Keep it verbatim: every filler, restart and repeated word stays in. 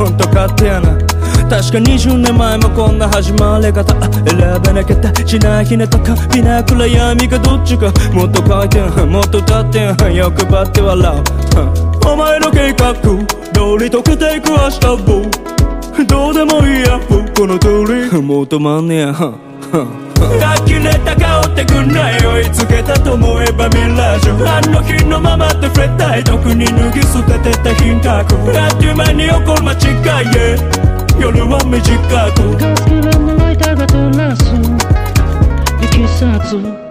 ほんと勝手やな。確かにじゅうねんまえもこんな始まり方選べなきゃしないひねとかひな暗闇がどっちかもっと回転もっと立って欲張って笑うお前の計画通り溶けていく明日をどうでもいいやこの通りもう止まんねや呆れた顔ってくんない追いつけたと思えばミラージュあの日のままって触れたい特に脱ぎ捨ててた品格あっという間に起こる間違いへ夜は短くガス切れのライターが照らすいきさつ